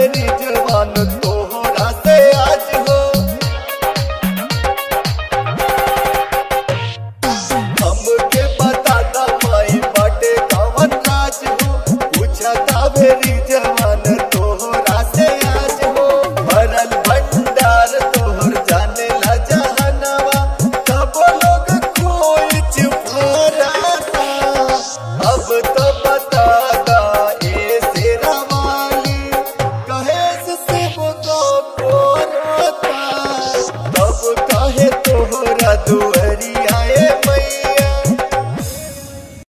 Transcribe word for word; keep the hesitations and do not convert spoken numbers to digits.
मेरी जवान तोहरा से आज हो। हमके बता दा माई बाटे कवन राज हो, पूछा था मेरी जवान तोहरा से आज हो। भरल भंडार तोहर जाने ला जहनवा, तब लोग कोई चुपारा था। अब तो बता दा ए शेरा वाली, कहे से वो को रोता, तब कहे